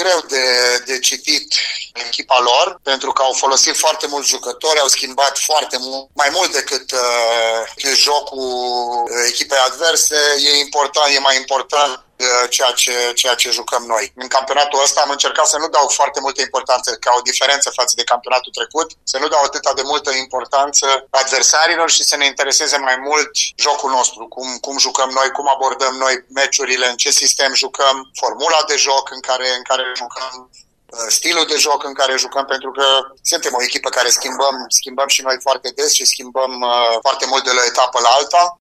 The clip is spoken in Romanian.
greu de citit echipa lor, pentru că au folosit foarte mulți jucători, au schimbat foarte mult, mai mult decât jocul echipei adverse. E mai important ceea ce jucăm noi. În campionatul ăsta am încercat să nu dau foarte multă importanță, ca o diferență față de campionatul trecut, să nu dau atâta de multă importanță adversarilor și să ne intereseze mai mult jocul nostru, cum jucăm noi, cum abordăm noi meciurile, în ce sistem jucăm, formula de joc în care jucăm, stilul de joc în care jucăm, pentru că suntem o echipă care schimbăm și noi foarte des și schimbăm foarte mult de la etapă la alta.